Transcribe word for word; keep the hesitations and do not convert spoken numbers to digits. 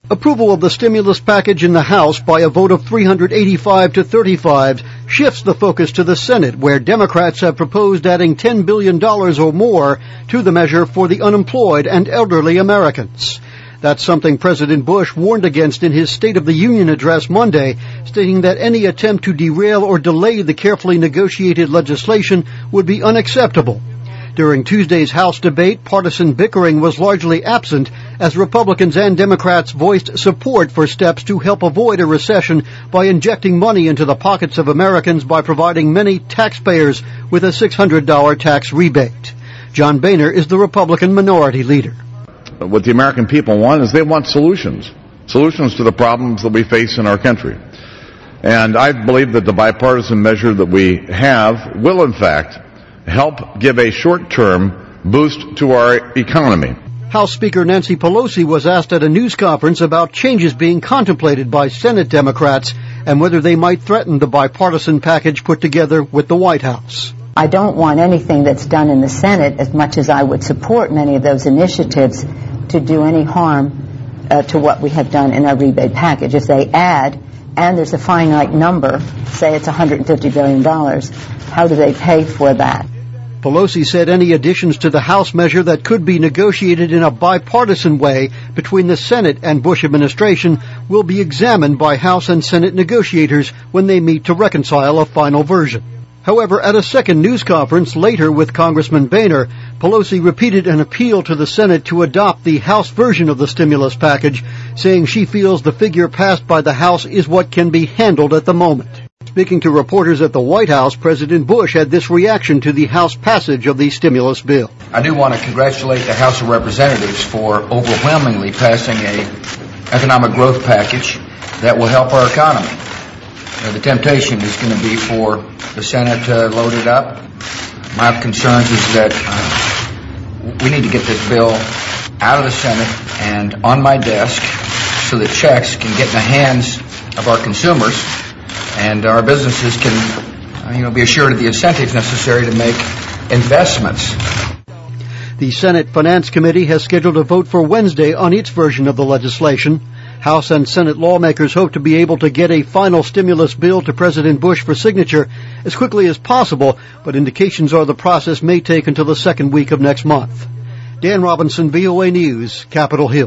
Approval of the stimulus package in the House by a vote of three hundred eighty-five to thirty-five shifts the focus to the Senate, where Democrats have proposed adding ten billion dollars or more to the measure for the unemployed and elderly Americans. That's something President Bush warned against in his State of the Union address Monday, stating that any attempt to derail or delay the carefully negotiated legislation would be unacceptable. During Tuesday's House debate, partisan bickering was largely absent as Republicans and Democrats voiced support for steps to help avoid a recession by injecting money into the pockets of Americans by providing many taxpayers with a six hundred dollars tax rebate. John Boehner is the Republican minority leader. What the American people want is they want solutions, solutions to the problems that we face in our country. And I believe that the bipartisan measure that we have will, in fact, help give a short-term boost to our economy. House Speaker Nancy Pelosi was asked at a news conference about changes being contemplated by Senate Democrats and whether they might threaten the bipartisan package put together with the White House. I don't want anything that's done in the Senate, as much as I would support many of those initiatives, to do any harm uh, to what we have done in our rebate package. If they add, and there's a finite number, say it's one hundred fifty billion dollars, how do they pay for that? Pelosi said any additions to the House measure that could be negotiated in a bipartisan way between the Senate and Bush administration will be examined by House and Senate negotiators when they meet to reconcile a final version. However, at a second news conference later with Congressman Boehner, Pelosi repeated an appeal to the Senate to adopt the House version of the stimulus package, saying she feels the figure passed by the House is what can be handled at the moment. Speaking to reporters at the White House, President Bush had this reaction to the House passage of the stimulus bill. I do want to congratulate the House of Representatives for overwhelmingly passing a economic growth package that will help our economy. Uh, the temptation is going to be for the Senate to load it up. My concerns is that uh, we need to get this bill out of the Senate and on my desk so that checks can get in the hands of our consumers and our businesses can, uh, you know, be assured of the incentives necessary to make investments. The Senate Finance Committee has scheduled a vote for Wednesday on its version of the legislation. House and Senate lawmakers hope to be able to get a final stimulus bill to President Bush for signature as quickly as possible, but indications are the process may take until the second week of next month. Dan Robinson, V O A News, Capitol Hill.